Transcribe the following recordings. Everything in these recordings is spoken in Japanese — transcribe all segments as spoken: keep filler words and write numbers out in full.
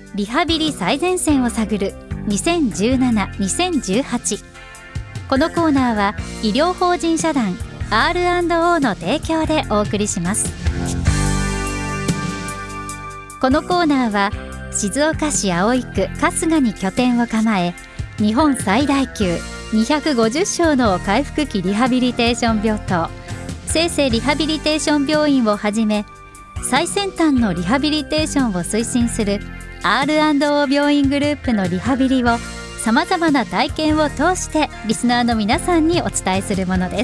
リハビリ最前線を探るにせんじゅうなな、にせんじゅうはち。このコーナーは医療法人社団 アールアンドオー の提供でお送りします。このコーナーは静岡市葵区春日に拠点を構え、日本最大級にひゃくごじゅっ床の回復期リハビリテーション病棟生生リハビリテーション病院をはじめ、最先端のリハビリテーションを推進する アールアンドオー 病院グループのリハビリをさまざまな体験を通してリスナーの皆さんにお伝えするものです。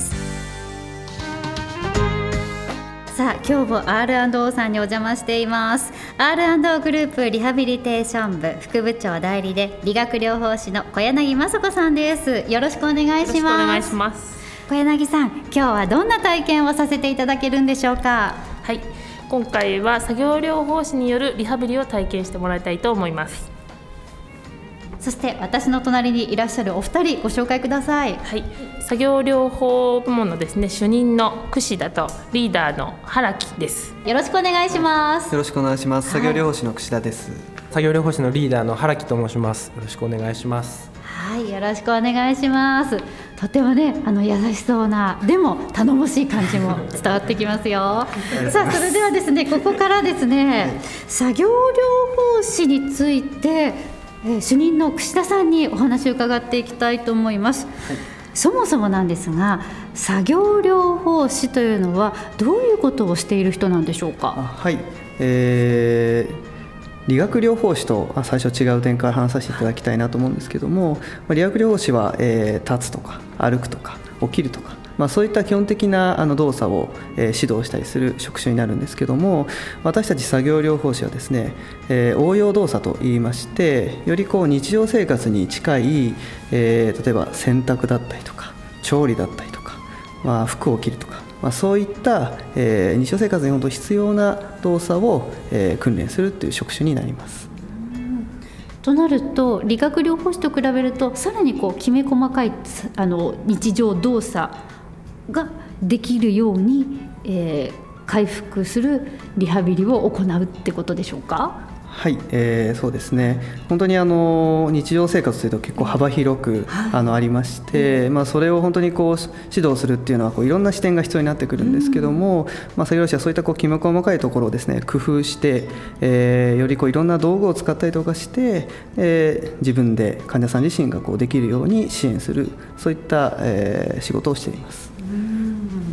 さあ、今日も アールアンドオー さんにお邪魔しています。 アールアンドオー グループリハビリテーション部副部長代理で理学療法士の小柳雅子さんです。よろしくお願いします。 よろしくお願いします。 小柳さん、今日はどんな体験をさせていただけるんでしょうか？ はい、今回は作業療法士によるリハビリを体験してもらいたいと思います。 そして私の隣にいらっしゃるお二人ご紹介ください。 はい、作業療法部門のですね、主任の櫛田とリーダーの原木です。 よろしくお願いします。 よろしくお願いします。作業療法士の櫛田です。 作業療法士のリーダーの原木と申します。よろしくお願いします。 はい、よろしくお願いします。とてもね、あの優しそうな、でも頼もしい感じも伝わってきますよ。さあ、それではですね、ここからですね、作業療法士について、えー、主任の櫛田さんにお話を伺っていきたいと思います。はい、そもそもなんですが、作業療法士というのはどういうことをしている人なんでしょうか？ はい、えー理学療法士と最初違う点から話させていただきたいなと思うんですけども、理学療法士は、えー、立つとか歩くとか起きるとか、まあ、そういった基本的なあの動作を、えー、指導したりする職種になるんですけども、私たち作業療法士はですね、えー、応用動作といいまして、よりこう日常生活に近い、えー、例えば洗濯だったりとか調理だったりとか、まあ、服を着るとか、まあ、そういった、えー、日常生活に本当必要な動作を、えー、訓練するという職種になります。 となると、理学療法士と比べるとさらにこうきめ細かいあの日常動作ができるように、えー、回復するリハビリを行うってことでしょうか？ はい、えー、そうですね。本当にあの日常生活というと結構幅広く、はい、あのありまして、まあ、それを本当にこう指導するっていうのはこういろんな視点が必要になってくるんですけども、まあ、作業療法士はそういったこうきめ細かいところをですね工夫して、えー、よりこういろんな道具を使ったりとかして、えー、自分で患者さん自身がこうできるように支援する、そういった、えー、仕事をしています。 うん、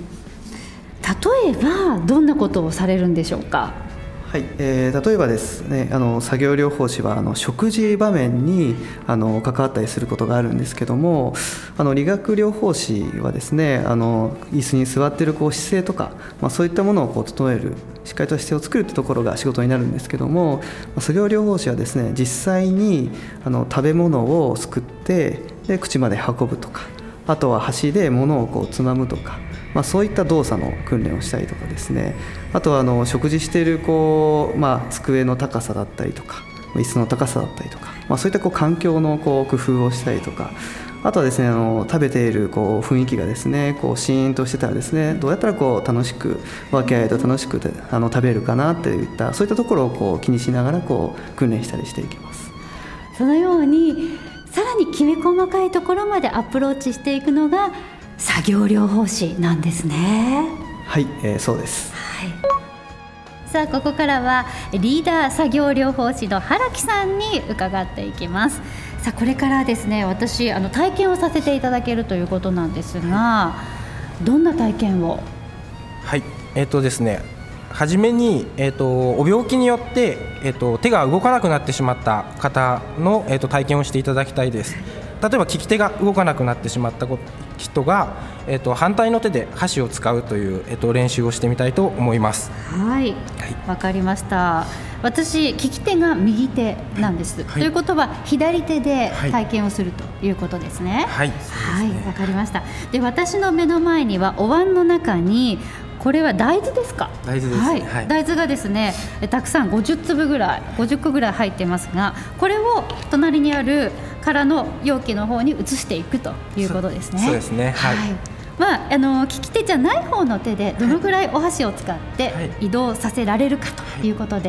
例えばどんなことをされるんでしょうか？ はい、えー、例えばですね、あの作業療法士はあの食事場面にあの関わったりすることがあるんですけども、あの理学療法士はですね、あの椅子に座っているこう姿勢とか、まあ、そういったものをこう整える、しっかりと姿勢を作るというところが仕事になるんですけども、作業療法士はですね、実際にあの食べ物をすくってで口まで運ぶとか、あとは箸で物をこうつまむとか、まあ、そういった動作の訓練をしたりとかですね、あとはあの食事しているこう、まあ、机の高さだったりとか椅子の高さだったりとか、まあ、そういったこう環境のこう工夫をしたりとか、あとはですね、あの食べているこう雰囲気がですねこうシーンとしてたらですね、どうやったらこう楽しく和気あいあいと楽しくあの食べるかなっていった、そういったところをこう気にしながらこう訓練したりしていきます。 そのようにさらにきめ細かいところまでアプローチしていくのが作業療法士なんですね。 はい、えー、そうです。 はい、さあ、ここからはリーダー作業療法士の原木さんに伺っていきます。さあ、これからですね、私あの体験をさせていただけるということなんですが、どんな体験を？ はい、えーとですねはじめに、えーとお病気によって、えーと手が動かなくなってしまった方の、えーと体験をしていただきたいです。例えば利き手が動かなくなってしまった人が、えー、と反対の手で箸を使うという、えー、と練習をしてみたいと思います。 はい、わかりました。私、利き手が右手なんです、はい、ということは左手で体験をするということですね。 はい、 はい、わかりました。で、私の目の前にはお椀の中に、これは大豆ですか？ 大豆です、 はいはい、 大豆がですねたくさんごじゅっつぶぐらいごじゅっこぐらい入ってますが、これを隣にある空の容器の方に移していくということですね。 そ, そうですね、はい、はい、 まあ、あの利き手じゃない方の手でどのぐらいお箸を使って移動させられるかということで、はい、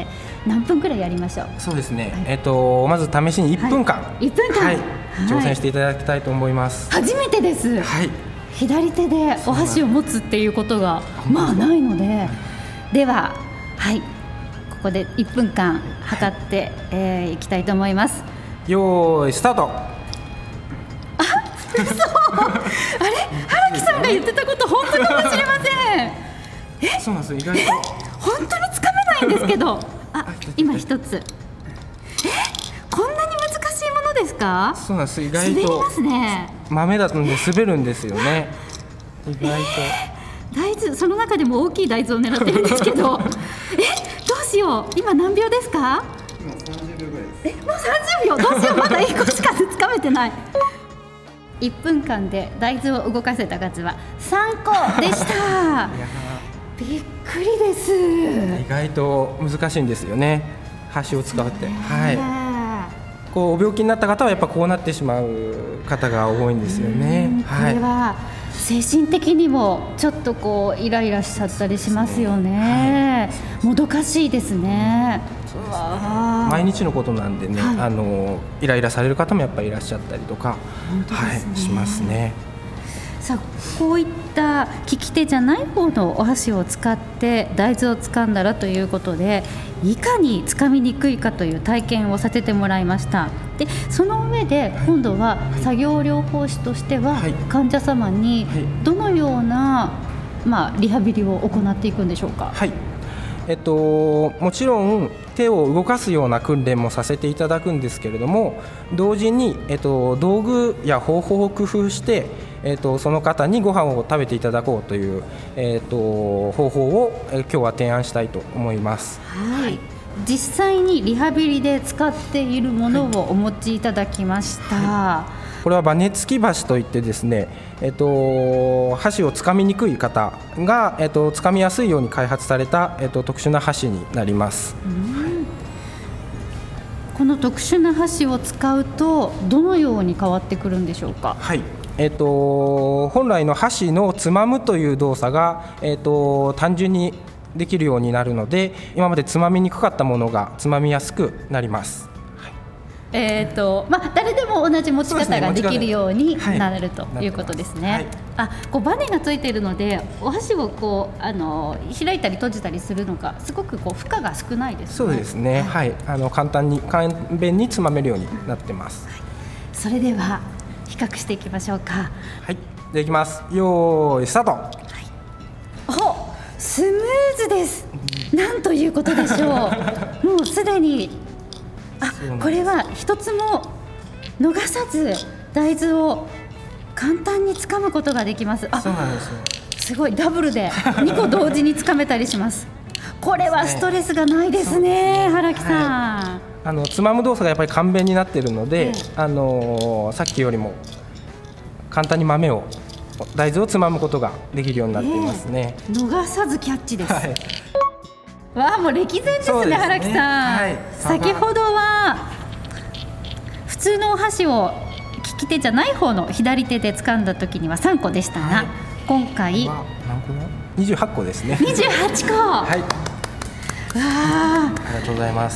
何分くらいやりましょう。 そうですね、 はい、 えっと、まず試しにいっぷんかん、 はい、いっぷんかん、 はい、挑戦していただきたいと思います。 初めてです、 はい、 左手でお箸を持つっていうことがまあないので、では、はい、ここでいっぷんかん測って、はい、えー、いきたいと思います。 よーいスタート。 あ、嘘あれ、原木さんが言ってたこと本当かもしれません。え、 そうなんですよ、意外と本当につかめないんですけどあ、今一つ、え、こんなに難しいものですか？ そうなんです、意外と滑りますね。 豆だったので滑るんですよね意外と、えー、大豆、その中でも大きい大豆を狙ってるんですけどえ、どうしよう、今何秒ですか？ 今さんじゅうびょうぐらいです。 え、もうさんじゅうびょう、どうしよう、まだいっこしかつかめてないいっぷんかんで大豆を動かせた数はさんこでしたびっくりです。 意外と難しいんですよね、箸を使うって、はい、こう病気になった方はやっぱこうなってしまう方が多いんですよね。 これは精神的にもちょっとこうイライラしちゃったりしますよね。はい、もどかしいですね。うわ、 毎日のことなんでね、はい、あのイライラされる方もやっぱりいらっしゃったりとか、はい、しますね。 さあ、こういった利き手じゃない方のお箸を使って大豆を掴んだらということで、いかに掴みにくいかという体験をさせてもらいました。で、その上で今度は作業療法士としては患者様にどのような、まあ、リハビリを行っていくんでしょうか？ はい、えっと、もちろん手を動かすような訓練もさせていただくんですけれども、同時に、えっと、道具や方法を工夫して、えっと、その方にご飯を食べていただこうという、えっと、方法を、え今日は提案したいと思います。 はい、実際にリハビリで使っているものをお持ちいただきました。はい、 これはバネつき箸といってですね、えっと、箸をつかみにくい方が、えっと、つかみやすいように開発された、えっと、特殊な箸になります。うん、はい、 この特殊な箸を使うとどのように変わってくるんでしょうか？ はい、えっと、本来の箸のつまむという動作が、えっと、単純にできるようになるので、今までつまみにくかったものがつまみやすくなります。 えーとまあ、誰でも同じ持ち方ができるようになるということですね。はい、あ、こうバネがついているのでお箸をこうあの開いたり閉じたりするのがすごくこう負荷が少ないですね。 そうですね、はい、あの簡単に簡便につまめるようになってます。 はい、それでは比較していきましょうか。 はい、でいきます。よーいスタート。はい、 お、スムーズです。なんということでしょうもうすでに、あ、これは一つも逃さず大豆を簡単に掴むことができます。あ、 そうなんですよ。 すごい、ダブルでにこ同時に掴めたりしますこれはストレスがないですね、原木さん。はい、 あのつまむ動作がやっぱり簡便になっているので、ええ、あのさっきよりも簡単に豆を大豆をつまむことができるようになっていますね。 えー、逃さずキャッチです。 はい、 わあ、もう歴然ですね、原木さん。はい、先ほどは普通のお箸を利き手じゃない方の左手で掴んだ時にはさんこでしたが、はい、今回何個にじゅうはっこですね。 にじゅうはちこ。はい、わあ、ありがとうございます。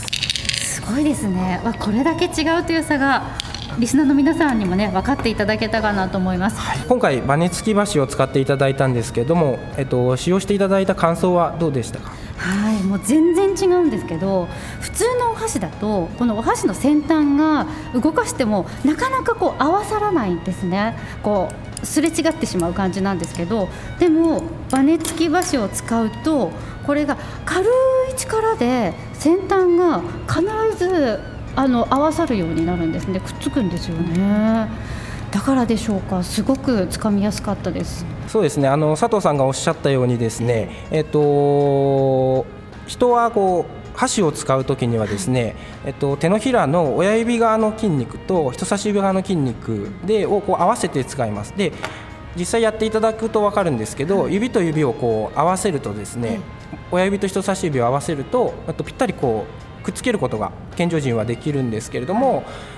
すごいですね。わ、これだけ違うという差がリスナーの皆さんにもね分かっていただけたかなと思います。 はい、今回バネつき箸を使っていただいたんですけれども、えっと、使用していただいた感想はどうでしたか？ はい、もう全然違うんですけど、普通のお箸だとこのお箸の先端が動かしてもなかなかこう合わさらないんですね。こうすれ違ってしまう感じなんですけど、でもバネつき箸を使うとこれが軽い力で先端が必ずあの合わさるようになるんですね。くっつくんですよね。だからでしょうか、すごくつかみやすかったです。 そうですね、あの佐藤さんがおっしゃったようにですね、えっと、人はこう箸を使うときにはですね、えっと、手のひらの親指側の筋肉と人差し指側の筋肉でをこう合わせて使います。で、実際やっていただくと分かるんですけど、指と指をこう合わせるとですね、親指と人差し指を合わせると、あとぴったりこうくっつけることが健常人はできるんですけれども、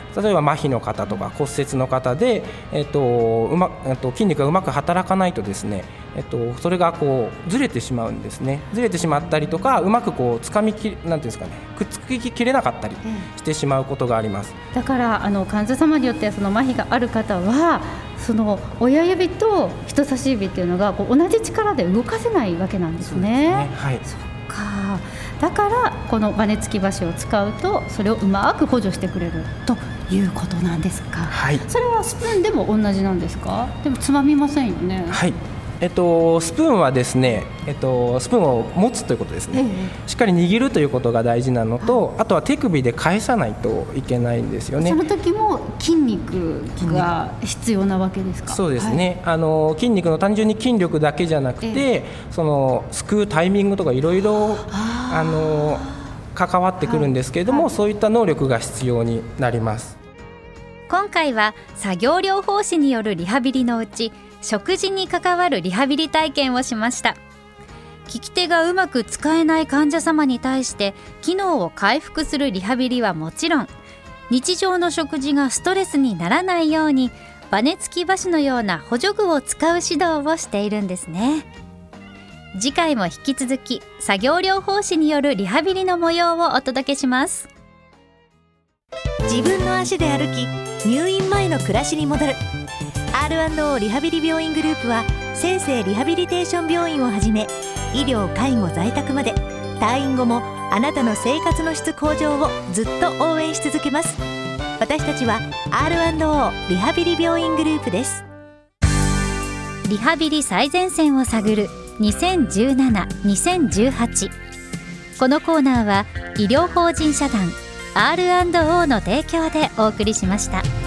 例えば麻痺の方とか骨折の方で、えっとうまえっと筋肉がうまく働かないとですね、えっと、それがこうずれてしまうんですね。ずれてしまったりとか、うまくこうつかみきなんていうんですかね、くっつききれなかったりしてしまうことがあります。 だからあの患者様によってはその麻痺がある方はその親指と人差し指っていうのがこう同じ力で動かせないわけなんですね。 はい、 そっか。だからこのバネ付き箸を使うとそれをうまく補助してくれるということなんですか。 はい、 それはスプーンでも同じなんですか？でもつまみませんよね。 はい、えっと、スプーンはですね、えっと、スプーンを持つということですね、ええ、しっかり握るということが大事なのと、はい、あとは手首で返さないといけないんですよね。 その時も筋肉が必要なわけですか？ そうですね、はい、あの筋肉の単純に筋力だけじゃなくて、ええ、そのすくうタイミングとかいろいろあの関わってくるんですけれども、はいはい、そういった能力が必要になります。 今回は作業療法士によるリハビリのうち食事に関わるリハビリ体験をしました。利き手がうまく使えない患者様に対して機能を回復するリハビリはもちろん、日常の食事がストレスにならないようにバネ付き箸のような補助具を使う指導をしているんですね。次回も引き続き作業療法士によるリハビリの模様をお届けします。 自分の足で歩き、入院前の暮らしに戻る。 アールアンドオー リハビリ病院グループは先生リハビリテーション病院をはじめ、医療・介護・在宅まで退院後もあなたの生活の質向上をずっと応援し続けます。私たちは アールアンドオー リハビリ病院グループです。 リハビリ最前線を探るにせんじゅうなな、にせんじゅうはち。このコーナーは医療法人社団 アールアンドオー の提供でお送りしました。